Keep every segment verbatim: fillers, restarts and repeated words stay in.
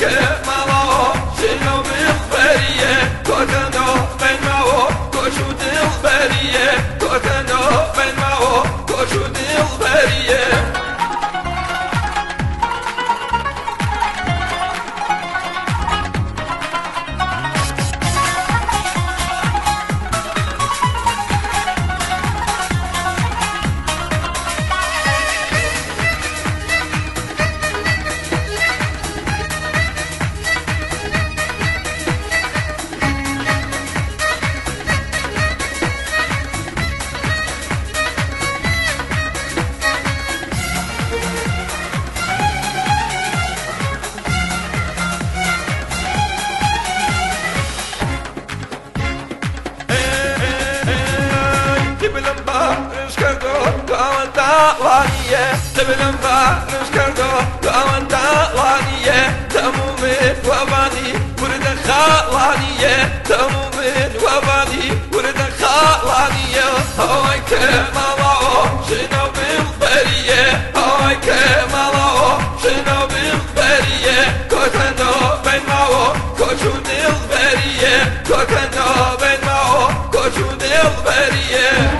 كمالا شنو بالبرية كوتنو بين معو كوشو دلبرية كوتنو بين معو كوشو دلبرية تبلم بارش کردو دامن دالانیه تمومین وابانی ورد خالانیه تمومین وابانی ورد خالانیه هوای کمالا شنو بالبریه هوای کمالا شنو بالبریه کتنو بین معو کچو دلبریه کتنو بین معو کچو دلبریه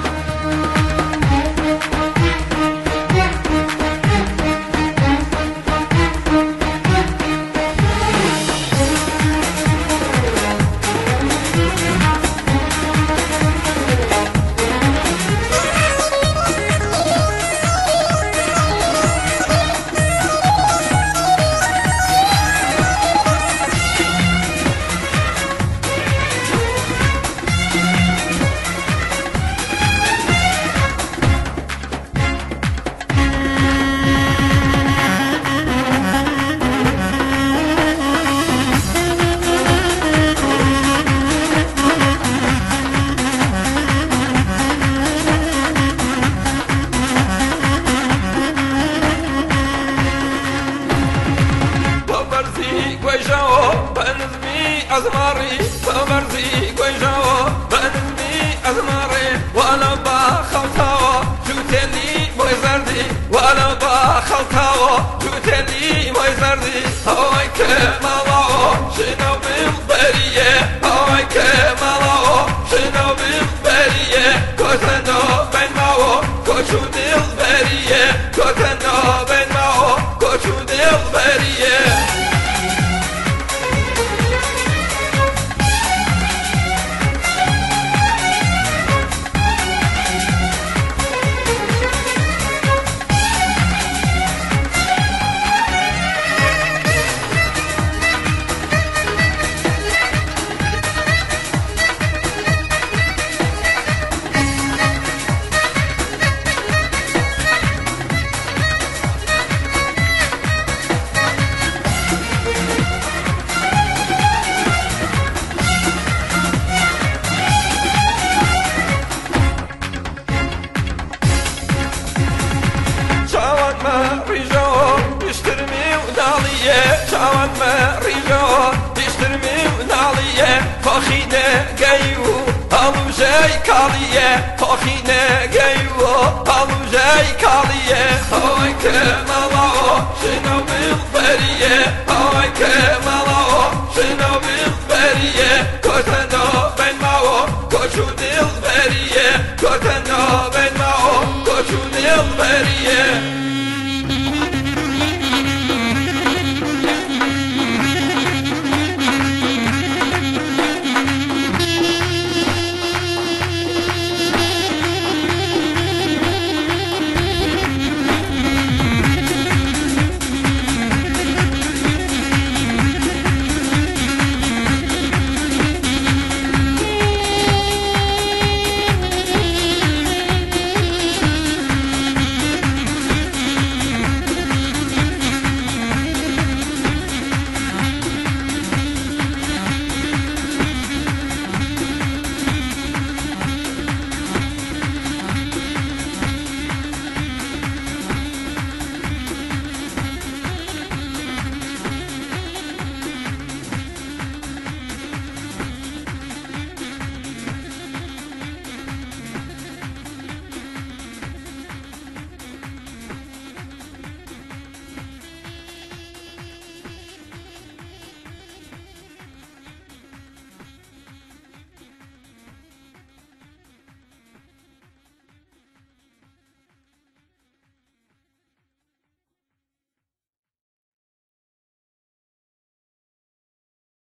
أزماري فبرزي قيجاو بنزمي أزماري وأنا بخلطاو جوتني مويزردي وأنا بخلطاو جوتني مويزردي هواي كمالاو شنو بالبرية هواي كمالاو شنو بالبرية كوتنو بين معو كوشو دلبرية كوتنو بين معو كوشو دلبرية شاوان ما ريجو يشترمي ونالية فخينة جايو هلو جاي كالية فخينة جايو هلو جاي كالية هواي كمالاو شنو بالبرية هواي كمالاو